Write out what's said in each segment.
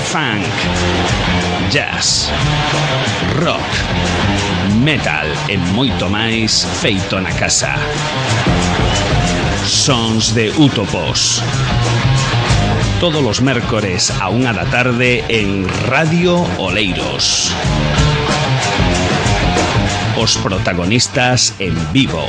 funk, jazz, rock, metal e moito máis feito na casa. Sons de Útopos. Todos os mércores a 1 da tarde en Radio Oleiros. Os protagonistas en vivo.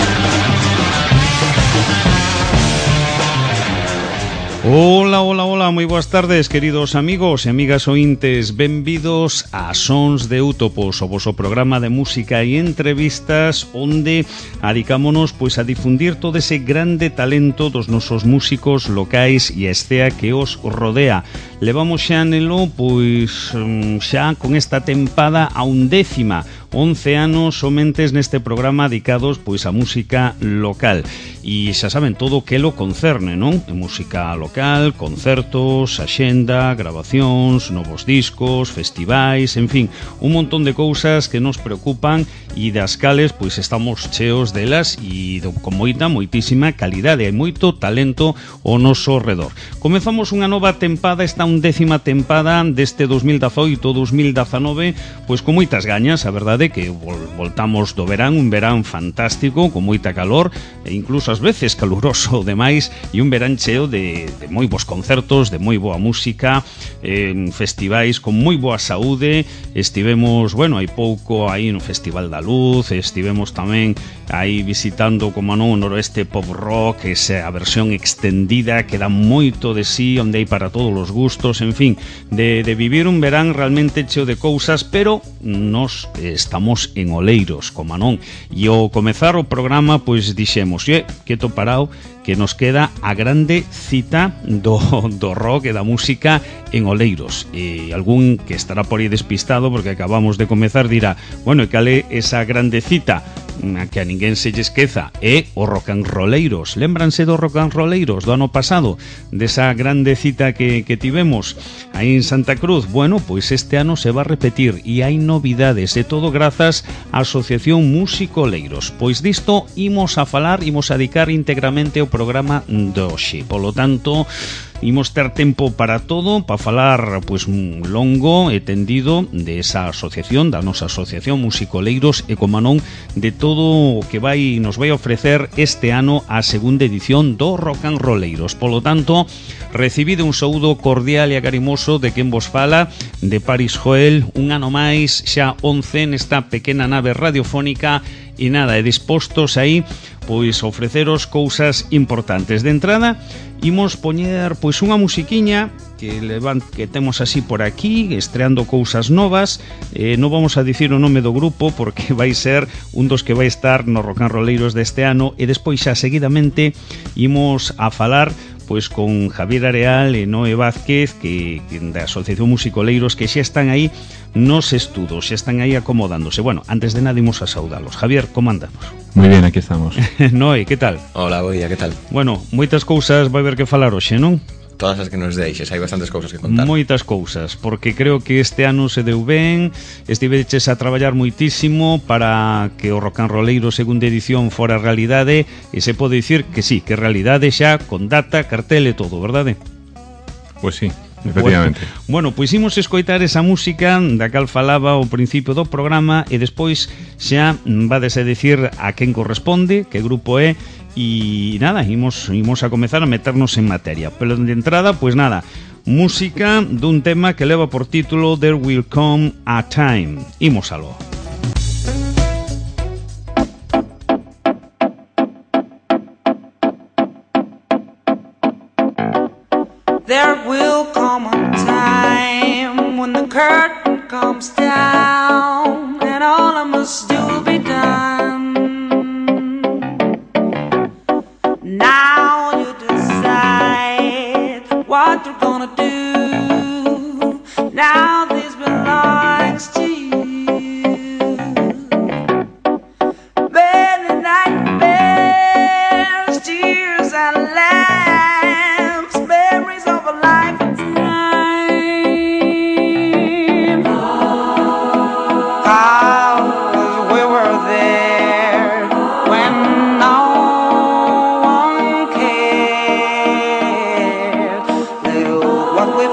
Hola, hola, hola, moi boas tardes, queridos amigos e amigas ointes. Benvidos a Sons de Útopos, o voso programa de música e entrevistas onde adicámonos pois a difundir todo ese grande talento dos nosos músicos locais e a escena que os rodea. Levamos xa nelo pois xa con esta tempada a 11ª, 11 anos somentes neste programa dedicados pois a música local. E xa saben todo o que lo concerne, non? En música local, concertos, axenda, grabacións, novos discos, festivais, en fin, un montón de cousas que nos preocupan e das cales pois estamos cheos delas e con moitísima calidade e moito talento ao noso redor. Comezamos unha nova tempada, esta 11ª tempada deste 2018-2019, pois con moitas gañas, a verdade que voltamos do verán, un verán fantástico, con moita calor e incluso ás veces caluroso demais, e un verán cheo de moi bons concertos, de moi boa música, en festivais con moi boa saúde. Estivemos, hai pouco aí no Festival da Luz, estivemos tamén aí visitando, como non, o Noroeste Pop Rock, esa versión extendida que dá moito de sí, onde hai para todos os gustos, en fin, de vivir un verán realmente cheo de cousas, pero nos estamos en Oleiros, como non. E ao comezar o programa, pois dixemos, quieto parado, que nos queda a grande cita do rock e da música en Oleiros. E algún que estará por aí despistado porque acabamos de comezar dirá, e cal é esa grande cita? A que a ninguén se lle esqueza é o Rock and Rolleiros. Lémbranse do Rock and Rolleiros do ano pasado, desa grande cita que tivemos aí en Santa Cruz? Pois este ano se va a repetir e hai novidades, e todo grazas á Asociación Músico Oleiros. Pois disto imos a falar, imos a dedicar íntegramente o programa de hoxe. Polo tanto, imos ter tempo para todo, para falar pois un longo e tendido de esa asociación, da nosa Asociación Músico Oleiros, e como non, de todo o que nos vai ofrecer este ano a segunda edición do Rock and Rolleiros. Polo tanto, recibide un saúdo cordial e agarimoso de quen vos fala, de Paris Joel, un ano máis, xa 11 nesta pequena nave radiofónica, e nada, e dispostos aí pois ofreceros cousas importantes. De entrada, imos poñer pois unha musiquiña que temos así por aquí, estreando cousas novas. Non vamos a dicir o nome do grupo porque vai ser un dos que vai estar no Rock and Rolleiros deste ano, e despois xa seguidamente imos a falar pois con Javier Areal e Noé Vázquez, que da Asociación Músico Oleiros, que xa están aí nos estudos, xa están aí acomodándose. Antes de nada imos a saudalos. Javier, como andamos? Moi ben, aquí estamos. Noé, que tal? Hola, boía, que tal? Moitas cousas vai haber que falar hoxe, non? Todas as que nos deixes, hai bastantes cousas que contar. Moitas cousas, porque creo que este ano se deu ben, estiveches a traballar moitísimo para que o Rock and Rolleiro segunda edición fora realidade, e se pode dicir que sí, que realidade xa, con data, cartel e todo, verdade? Pois sí, efectivamente. Pois imos escoitar esa música da cal falaba ao principio do programa, e despois xa vades a decir a quen corresponde, que grupo é. E nada, imos a comezar a meternos en materia. Pero de entrada, pois nada, música dun tema que leva por título There Will Come a Time. Imos aló. There will come a time when the curtain comes down and all I must do will be done. Now you decide what you're gonna do. Now this belongs to you. Many nightmares, tears and lamps, memories of a lifetime. Cause we were there when no one cared. Look what we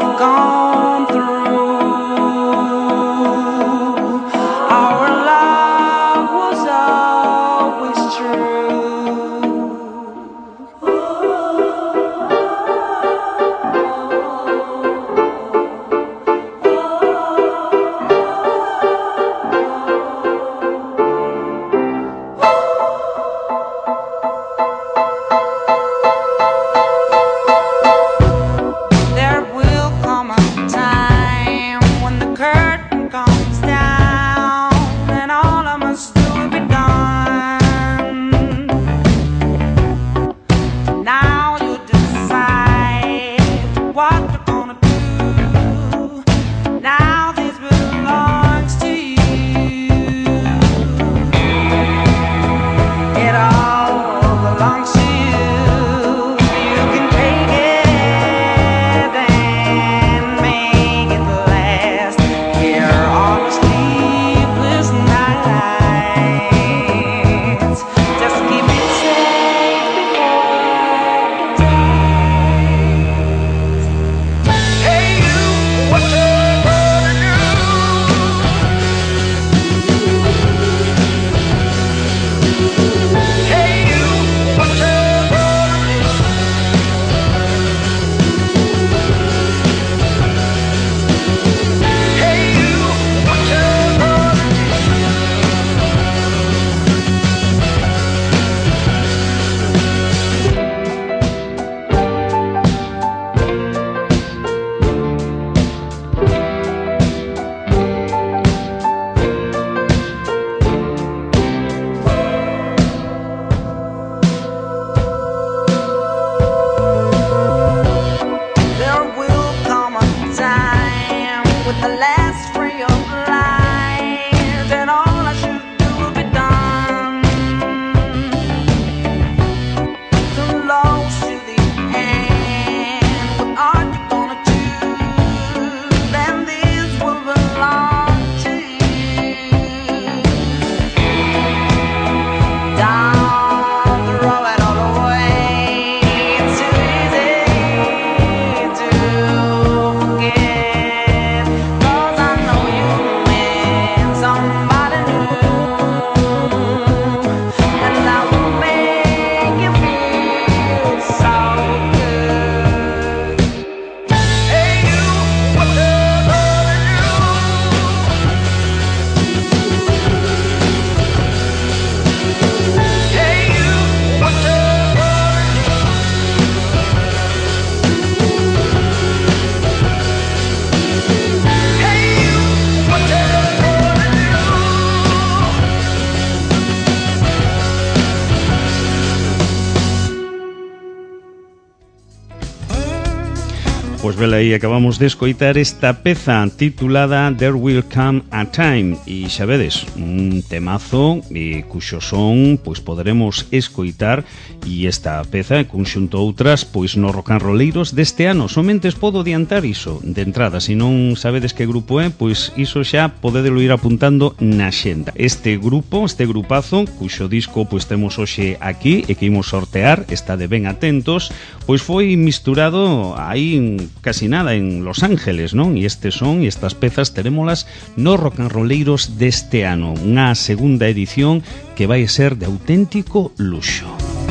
Pois vela aí, acabamos de escoitar esta peza titulada There Will Come a Time e xa vedes, un temazo cuxo son, pois poderemos escoitar e esta peza, conxunto outras, pois no rock and rolleiros deste ano. Somente podo adiantar iso de entrada, se non sabedes que grupo é, pois iso xa podedelo ir apuntando na xenda. Este grupo, este grupazo, cuxo disco pois temos hoxe aquí e que imos sortear, está de ben atentos, pois foi misturado aí casi nada en Los Ángeles, non? E estes son, e estas pezas terémolas no rock and rolleiros deste ano, unha segunda edición que vai ser de auténtico luxo.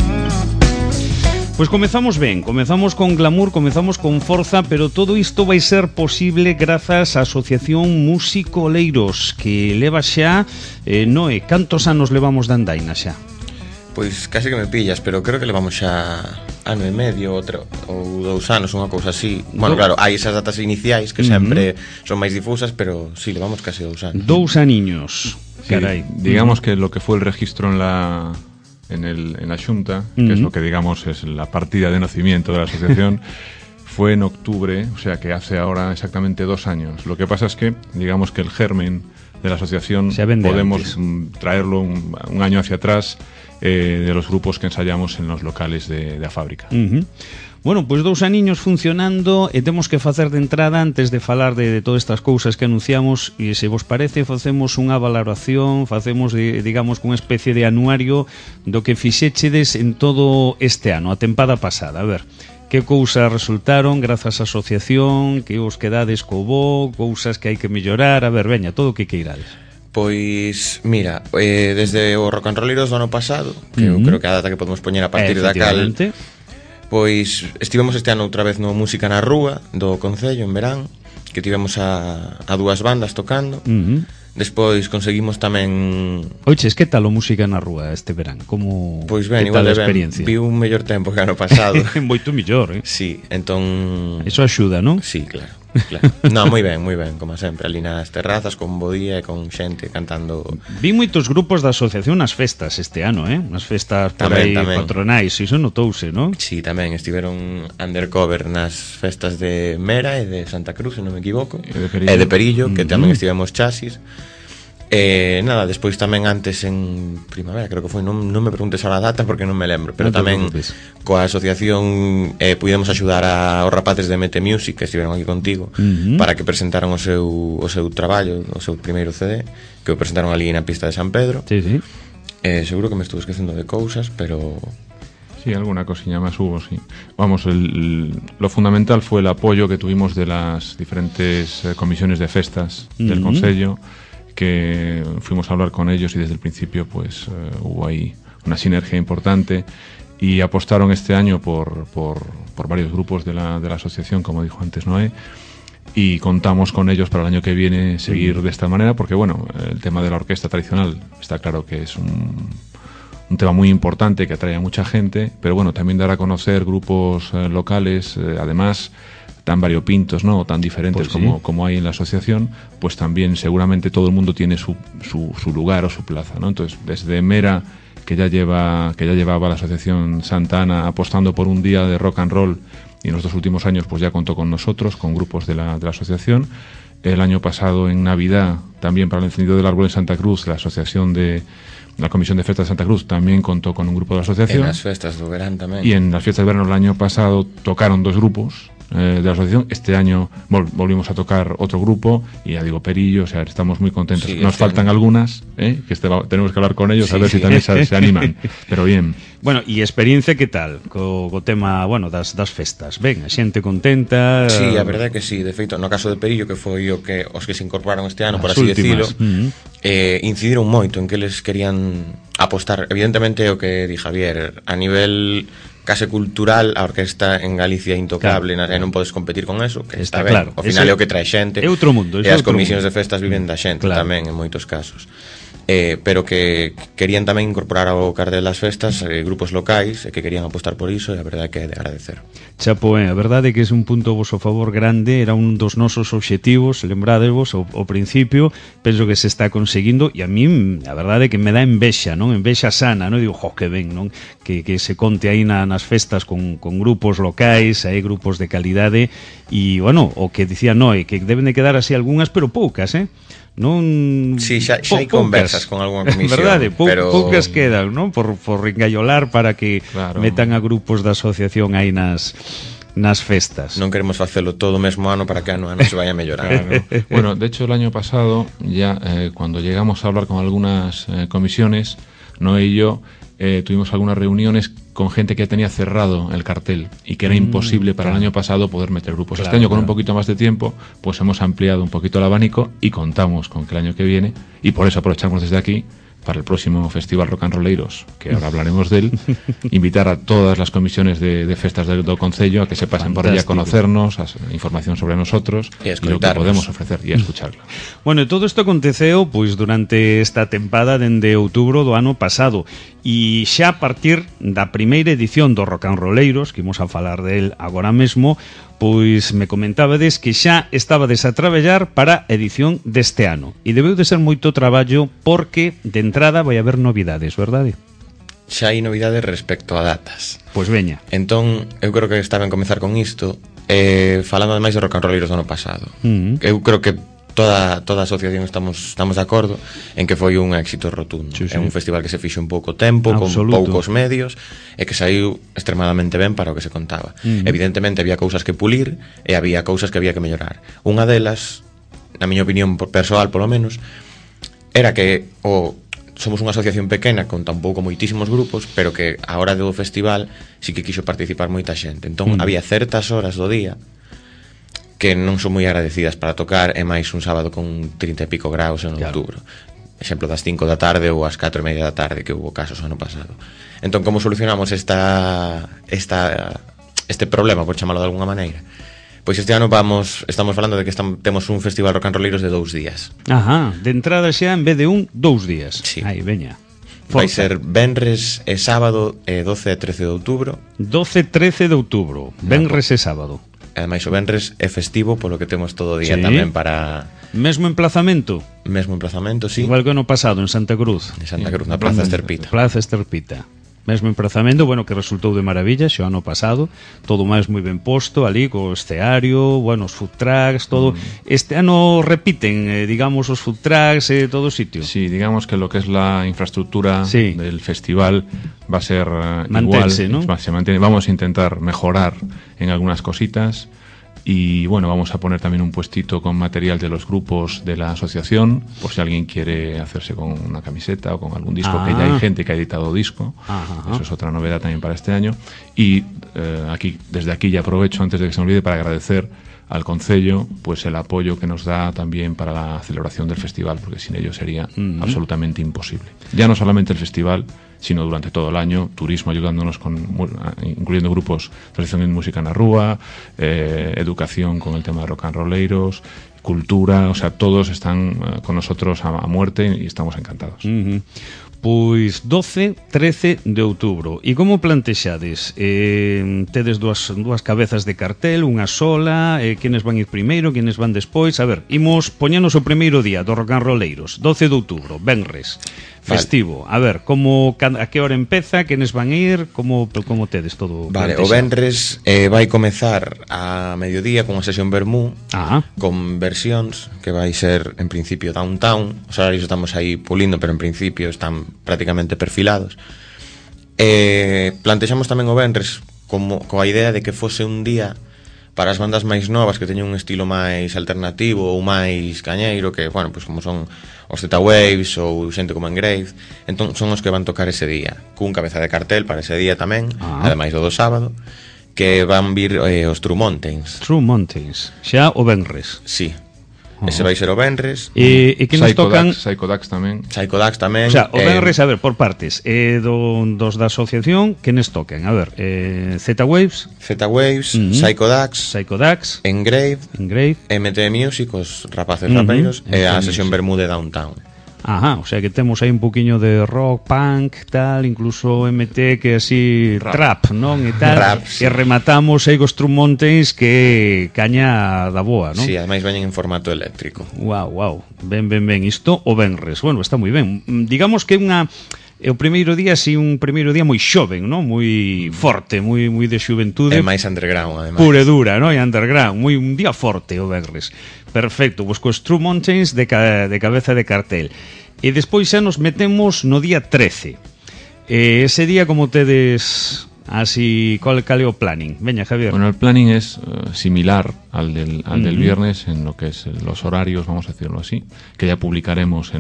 Pois comezamos ben, comezamos con glamour, comezamos con forza, pero todo isto vai ser posible grazas á Asociación Músico Oleiros, que leva xa, Noé, cantos anos levamos de andaina xa? Pois casi que me pillas, pero creo que levamos xa ano e medio ou 2 anos, unha cousa así. Bueno, claro, hai esas datas iniciais que sempre son máis difusas, pero sí, levamos casi 2 anos. 2 aniños, carai. Sí, digamos que lo que fue el registro en la Xunta, que es lo que digamos es la partida de nacimiento de la asociación, fue en octubre, o sea que hace ahora exactamente 2 años. Lo que pasa es que digamos que el germen de la asociación podemos traerlo un año hacia atrás, de los grupos que ensayamos en los locales de la fábrica. Bueno, pois 2 aniños funcionando e temos que facer de entrada, antes de falar de todas estas cousas que anunciamos, e se vos parece facemos unha valoración, facemos, digamos, unha especie de anuario do que fixéchedes en todo este ano, a tempada pasada. A ver, que cousas resultaron grazas á asociación, que os quedades co bo, cousas que hai que mellorar, a ver, veña, todo o que queirades. Pois, mira, desde o rock and rolleiros do ano pasado, que eu creo que a data que podemos poñer a partir da cal, pois estivemos este ano outra vez no Música na Rúa do Concello en verán, que tivemos a 2 bandas tocando. Despois conseguimos tamén... Oiches, que tal o Música na Rúa este verán? Como... Pois ben, igual de ben, vi un mellor tempo que ano pasado. Moito mellor, Sí, entón... Eso axuda, non? Sí, claro. No, moi ben, como sempre, ali nas terrazas con bo día e con xente cantando. Vi moitos grupos da asociación nas festas este ano, nas festas por aí patronais, iso notouse, non? Sí, tamén estiveron undercover nas festas de Mera e de Santa Cruz, se non me equivoco, e de Perillo, que tamén estivemos chasis. Nada, despois tamén antes en primavera, creo que foi, non me preguntes a data porque non me lembro, pero tamén coa asociación pudemos axudar aos rapaces de Mete Music que estiveron aquí contigo para que presentaran o seu traballo, o seu primeiro CD, que o presentaron ali na pista de San Pedro. Sí. Seguro que me estuve esquecendo de cousas, pero... Sí, alguna cosilla más hubo, sí. Vamos, lo fundamental fue el apoyo que tuvimos de las diferentes comisiones de festas del Concello, que fuimos a hablar con ellos y desde el principio pues hubo ahí una sinergia importante y apostaron este año por varios grupos de la asociación, como dijo antes Noé, y contamos con ellos para el año que viene seguir de esta manera, porque bueno, el tema de la orquesta tradicional está claro que es un tema muy importante que atrae a mucha gente, pero bueno, también dar a conocer grupos locales, además tan variopintos, ¿no? O tan diferentes pues como hay en la asociación, pues también seguramente todo el mundo tiene su lugar o su plaza, ¿no? Entonces, desde Mera, que ya llevaba la asociación Santa Ana apostando por un día de rock and roll, y en los 2 últimos años pues ya contó con nosotros, con grupos de la asociación. El año pasado, en Navidad, también para el encendido del árbol en Santa Cruz, la Comisión de Festas de Santa Cruz también contó con un grupo de la asociación. En las fiestas de verano también. Y en las fiestas de verano el año pasado tocaron 2 grupos de la asociación. Este año volvimos a tocar otro grupo y ya digo, Perillo, o sea, estamos muy contentos. Nos faltan algunas, que tenemos que hablar con ellos a ver si también se animan, pero bien. Bueno, e experiencia que tal co tema, bueno, das festas? Ben, a xente contenta? Sí, a verdade é que sí, de feito, no caso de Perillo, que foi os que se incorporaron este ano, por así decirlo, incidiron moito en que eles querían apostar, evidentemente o que di Javier, a nivel case cultural, a orquesta en Galicia é intocable, claro, e non podes competir con eso, que está ben, claro, ao final é o que trae xente, é outro mundo, e as comisións de festas viven da xente, claro, tamén en moitos casos. pero que querían tamén incorporar ao cartel das festas grupos locais e que querían apostar por iso, e a verdade é que é de agradecer. Chapo, a verdade é que é un punto a vosso favor grande, era un dos nosos obxectivos, lembrádevos ao principio, penso que se está conseguindo, e a mí a verdade é que me dá envexa, non? Envexa sana, non? Digo, que ben, non? Que se conte aí nas festas con grupos locais, hai grupos de calidade, e, bueno, o que dicía Noé, que deben de quedar así algunhas, pero poucas, non... Sí, xa hai conversas con algunha comisión, verdade, pero... poucas quedan, non? Por engallolar para que metan a grupos da asociación aí nas festas. Non queremos facelo todo o mesmo ano para que ano a ano se vaya a mellorar. Bueno, de hecho el año pasado ya cuando llegamos a hablar con algunas comisiones, Noé y yo tuvimos algunas reuniones con gente que ya tenía cerrado el cartel y que era imposible para el año pasado poder meter grupos. Este año, con un poquito más de tiempo, pues hemos ampliado un poquito el abanico y contamos con que el año que viene, y por eso aprovechamos desde aquí, para el próximo Festival Rock and Rolleiros, que ahora hablaremos de él, invitar a todas las comisiones de festas do Concello a que se pasen por allí a conocernos, a información sobre nosotros y lo que podemos ofrecer e a escucharlo. Bueno, todo isto aconteceu pois durante esta tempada dende outubro do ano pasado, e xa a partir da primeira edición do Rock and Rolleiros, que imos a falar del agora mesmo, pois me comentábades que xa estabades a traballar para a edición deste ano, e debeu de ser moito traballo porque de entrada vai haber novidades, verdade? Xa hai novidades respecto a datas. Pois veña. Entón, eu creo que está ben comezar con isto, falando ademais de Rock and Rolleiros do ano pasado. Eu creo que toda a asociación estamos de acordo en que foi un éxito rotundo. Sí. É un festival que se fixo en pouco tempo, absoluto, con poucos medios, e que saiu extremadamente ben para o que se contaba. Evidentemente había cousas que pulir e había cousas que había que mellorar. Unha delas, na miña opinión persoal polo menos, era que somos unha asociación pequena con tampouco moitísimos grupos, pero que a hora do festival sí que quixo participar moita xente. Entón había certas horas do día que non son moi agradecidas para tocar, e máis un sábado con 30 e pico graus en outubro. Exemplo, das 5 da tarde ou as 4 e media da tarde, que hubo casos ano pasado. Entón, como solucionamos este problema, por chamarlo de alguna maneira? Pois este ano estamos falando de que temos un festival Rock and Rolleiros de 2 días. Ajá, de entrada xa en vez de 2 días. Sí. Aí, veña. Vai ser venres e sábado 12 e 13 de outubro. 12 e 13 de outubro, venres e sábado. Ademais, o venres é festivo, polo que temos todo o día tamén para... Mesmo emplazamento? Mesmo emplazamento, sí. Igual que ano pasado, en Santa Cruz. En Santa Cruz, na Plaza Esterpita. Plaza Esterpita. Mesmo emplazamento, bueno, que resultou de maravilla xo ano pasado, todo máis moi ben posto ali, co escenario, bueno, os food trucks, todo. Este ano repiten, digamos, os food trucks e todo o sitio. Sí, digamos que lo que es la infraestructura del festival va a ser mantense, igual, ¿no? Se mantiene. Vamos a intentar mejorar en algunas cositas. Y bueno, vamos a poner también un puestito con material de los grupos de la asociación, por si alguien quiere hacerse con una camiseta o con algún disco, que ya hay gente que ha editado disco. Eso es otra novedad también para este año. Y desde aquí ya aprovecho, antes de que se me olvide, para agradecer al Concello pues el apoyo que nos da también para la celebración del festival, porque sin ello sería absolutamente imposible. Ya no solamente el festival, sino durante todo el año, turismo ayudándonos, incluyendo grupos de tradición en música na rúa, educación con el tema de rock and rolleiros, cultura, o sea, todos están con nosotros a muerte y estamos encantados. Pois 12, 13 de outubro. E como plantexades? Tedes dúas cabezas de cartel, unha sola, quenes van ir primeiro, quenes van despois? A ver, imos poñernos o primeiro día do Rock and Rolleiros, 12 de outubro, venres, festivo. A ver, a que hora empeza, quenes van ir, como tedes todo Vale, plantexado? O venres vai comezar a mediodía con unha sesión vermú, con versións, que vai ser en principio downtown. Os horarios estamos aí pulindo, pero en principio están prácticamente perfilados. Plantexamos tamén o venres coa idea de que fose un día para as bandas máis novas, que teñen un estilo máis alternativo ou máis cañeiro, que, bueno, pues como son os Z-Waves ou xente como Engrave. Entón son os que van tocar ese día, cun cabeza de cartel para ese día tamén, ademais do sábado, que van vir os True Mountains. True Mountains, xa o venres. Sí. Ese vai ser o venres. E que nos tocan Psycho Dax tamén. Psycho Dax tamén. O sea, o venres, a ver, por partes, dos da asociación, que nos toquen? A ver, Z-Waves, Psycho Dax, Engrave, MT Music, os rapaces rapeiros, e a sesión Bermude Downtown. Ajá, o sea que temos aí un poquinho de rock, punk, tal, incluso MT que así trap, non? E tal, Rap, sí. E rematamos aí cos True Mountains que caña da boa, non? Sí, ademais veñen en formato eléctrico. Wow, ben, isto o venres. Bueno, está moi ben. Digamos que é o primeiro día, así, un primeiro día moi xoven, non? Moi forte, moi de xuventude. É máis underground, ademais. Pura e dura, non? E underground, moi un día forte o venres. Perfecto, pois cos True Mountains de cabeza de cartel. E despois xa nos metemos no día 13. Ese día como tedes así, cal é o planning? Veña, Javier. Bueno, el planning es similar al del viernes en lo que es los horarios, vamos a decirlo así, que ya publicaremos en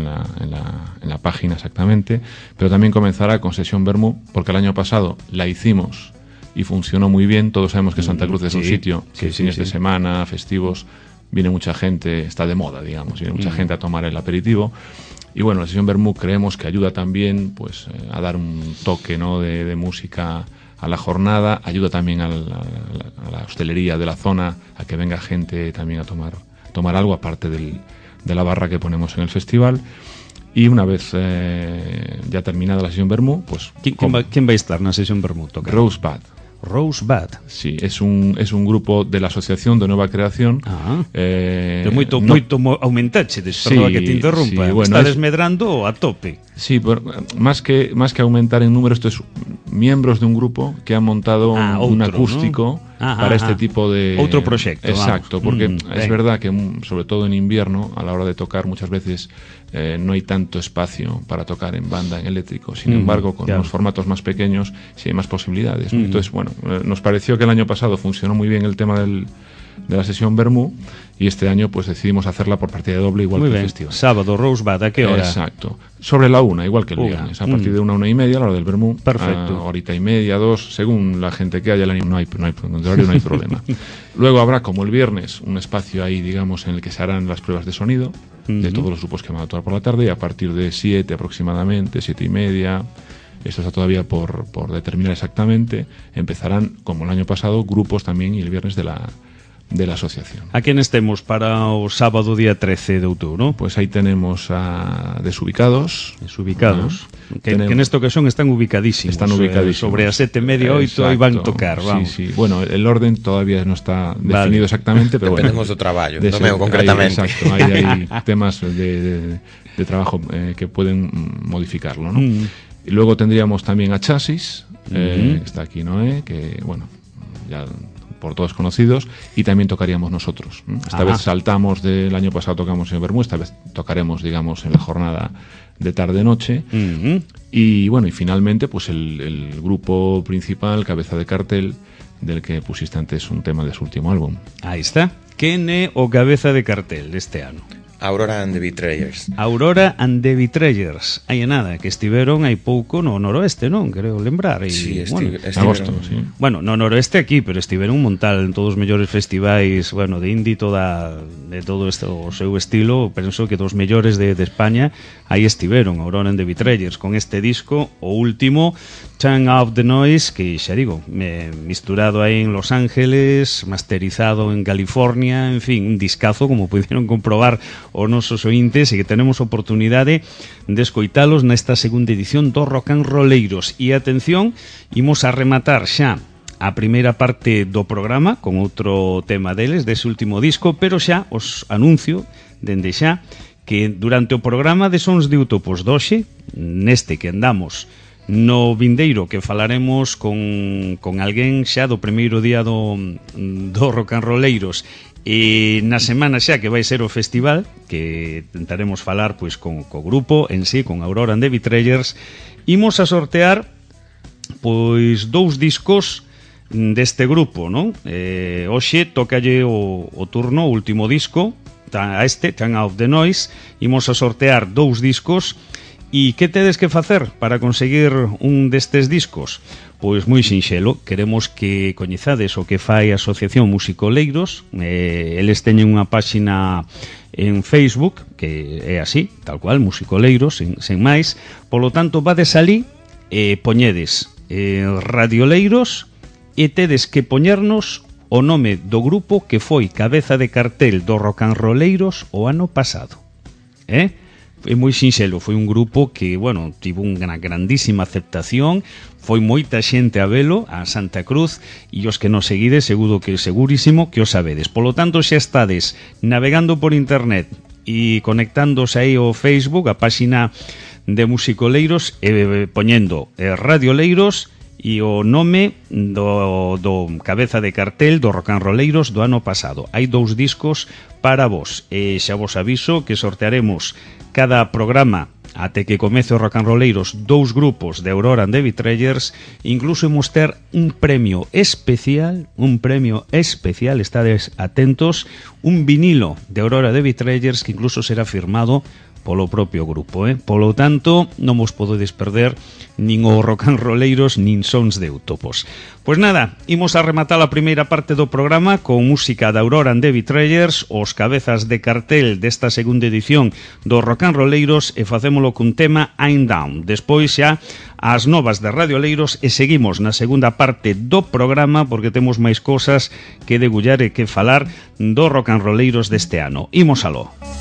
la página exactamente, pero también comenzará con sesión Vermú, porque el año pasado la hicimos y funcionó muy bien. Todos sabemos que Santa Cruz es un sitio que fines de semana, festivos, viene mucha gente, está de moda, digamos, viene mucha gente a tomar el aperitivo. Y bueno, la sesión Vermú creemos que ayuda también pues a dar un toque, ¿no?, de música a la jornada, ayuda también a la hostelería de la zona, a que venga gente también a tomar algo, aparte de la barra que ponemos en el festival. Y una vez ya terminada la sesión Vermú, pues... ¿Quién va a estar na sesión Vermú? Rosebud. Sí, es un grupo de la Asociación de Nueva Creación. Moito aumentache, perdón que te interrumpa. Sí, bueno, está desmedrando a tope. Sí, pero más que aumentar en número, esto es miembros de un grupo que han montado un acústico, ¿no?, para este tipo de... Otro proyecto. Exacto, porque es verdad que sobre todo en invierno, a la hora de tocar, muchas veces no hay tanto espacio para tocar en banda, en eléctrico. Sin embargo, con los formatos más pequeños sí hay más posibilidades, ¿no? Entonces, bueno, nos pareció que el año pasado funcionó muy bien el tema de la sesión Vermú, y este año pues decidimos hacerla por partida doble, igual que el festival. Sábado, Rosebud, ¿a qué hora? Exacto, sobre la 1, igual que el viernes, a partir de 1:30, a la hora del Vermú. Perfecto. Horita y media, 2, según la gente que haya, no hay problema. Luego habrá, como el viernes, un espacio ahí, digamos, en el que se harán las pruebas de sonido de todos los grupos que van a actuar por la tarde, y a partir de 7 aproximadamente, 7:30, esto está todavía por determinar exactamente, empezarán, como el año pasado, grupos también, y el viernes de la asociación. A quiénes temos para o sábado día 13 de outubro? Pues ahí tenemos a Desubicados. Que nesta ocasión están ubicadísimos. Sobre as 7:30, 8, aí van tocar, vamos. Sí. Bueno, el orden todavía no está definido exactamente, pero bueno. Dependemos do traballo, do meu concretamente. Exacto, hay temas de trabajo que pueden modificarlo, ¿no? Y luego tendríamos también a Chasis, que está aquí Noé, que bueno, ya por todos conocidos, y también tocaríamos nosotros. Esta vez saltamos del año pasado, tocamos en Vermú, esta vez tocaremos, digamos, en la jornada de tarde-noche. Y bueno, y finalmente, pues el grupo principal, cabeza de cartel, del que pusiste antes un tema de su último álbum. Ahí está. ¿Quién é o cabeza de cartel deste ano? Aurora and the Betrayers. Aurora and the Betrayers. Hai nada, que estiveron hai pouco no noroeste, non? Creo lembrar. Sí, estiveron. Agosto, sí. Bueno, no noroeste aquí, pero estiveron un montal en todos os mellores festivais, bueno, de indie, de todo este, o seu estilo, penso que dos mellores de España, aí estiveron, Aurora and the Betrayers, con este disco, o último, Turn Off the Noise, que xa digo, misturado aí en Los Ángeles, masterizado en California, en fin, un discazo, como pudieron comprobar os nosos ointes, e que tenemos oportunidade de escoitalos nesta segunda edición do Rock and Rolleiros. E atención, imos a rematar xa a primeira parte do programa con outro tema deles, dese último disco, pero xa os anuncio dende xa que durante o programa de Sons de Utopos doxe, neste que andamos no vindeiro, que falaremos con alguén xa do primeiro día do Rock and Rolleiros, e na semana xa que vai ser o festival, que tentaremos falar pois co grupo en sí, con Aurora and the Betrayers, imos a sortear pois 2 discos deste grupo, non? Hoxe tócalle o turno, o último disco, a este, Turn Off the Noise, imos a sortear 2 discos. E que tedes que facer para conseguir un destes discos? Pois moi sinxelo, queremos que coñezades o que fai a Asociación Musicoleiros. Eles teñen unha páxina en Facebook que é así, tal cual, Musicoleiros, sen máis. Polo tanto, vades ali e poñedes Radioleiros e tedes que poñernos o nome do grupo que foi cabeza de cartel do Rock and Rolleiros o ano pasado. moi sinxelo, foi un grupo que, bueno, tivo unha grandísima aceptación, foi moita xente a velo a Santa Cruz, e os que nos seguides seguro que segurísimo que o sabedes. Polo tanto, xa estades navegando por internet e conectándose aí ao Facebook, a páxina de Musicoleiros, poñendo Radioleiros e o nome do cabeza de cartel do Rock and Rolleiros do ano pasado. Hai 2 discos para vos, e xa vos aviso que sortearemos cada programa até que comece o Rock and Rolleiros 2 grupos de Aurora and the Betrayers. Incluso imos ter un premio especial, estades atentos, un vinilo de Aurora and the Betrayers que incluso será firmado polo propio grupo, Polo tanto, non vos podedes perder nin o Rock and Rolleiros nin Sons de Utopos. Pois nada, imos a rematar a primeira parte do programa con música da Aurora and the Betrayers, os cabezas de cartel desta segunda edición do Rock and Rolleiros, e facémolo cun tema I'm Down. Despois xa as novas de Radioleiros e seguimos na segunda parte do programa porque temos máis cosas que degullar e que falar do Rock and Rolleiros deste ano. Imos aló.